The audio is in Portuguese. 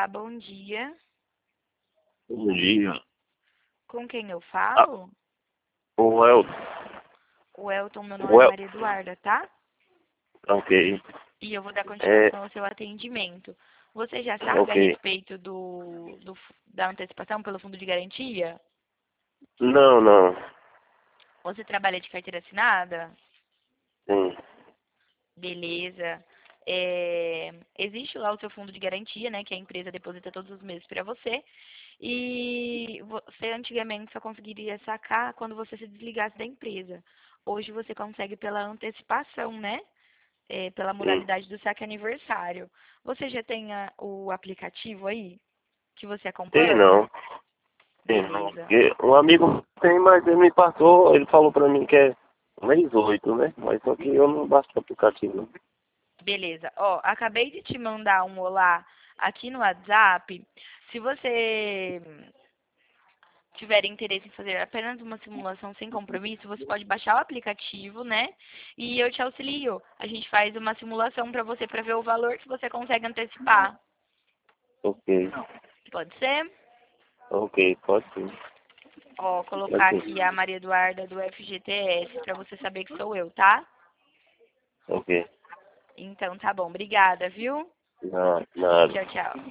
Olá, bom dia. Bom dia. Com quem eu Ah, falo? o Elton. O Elton, meu nome O é El... Maria Eduarda, tá? Ok. E eu vou dar É, continuação ao seu atendimento. Você já sabe a ok. respeito da antecipação pelo fundo de garantia? Não, não. Você trabalha de carteira assinada? Sim. Beleza. Existe lá o seu fundo de garantia, né, que a empresa deposita todos os meses para você. E você antigamente só conseguiria sacar quando você se desligasse da empresa. Hoje você consegue pela antecipação, né? Pela Sim. modalidade do saque aniversário. Você já tem o aplicativo aí que você Tem acompanha? não. Tem não. Beleza. Porque um amigo tem, mas ele me passou, ele falou pra mim que é mês 8, né? Mas só que eu não baixo o aplicativo. Beleza. Ó, acabei de te mandar um olá aqui no WhatsApp. Se você tiver interesse em fazer apenas uma simulação sem compromisso, você pode baixar o aplicativo, né? E eu te auxilio. A gente faz uma simulação para você para ver o valor que você consegue antecipar. Ok. Pode ser? Ok, pode sim. Ó, Pode colocar aqui sim. a Maria Eduarda do FGTS para você saber que sou eu, tá? Ok. Então tá bom. Obrigada, viu? Nada, nada. Tchau, tchau.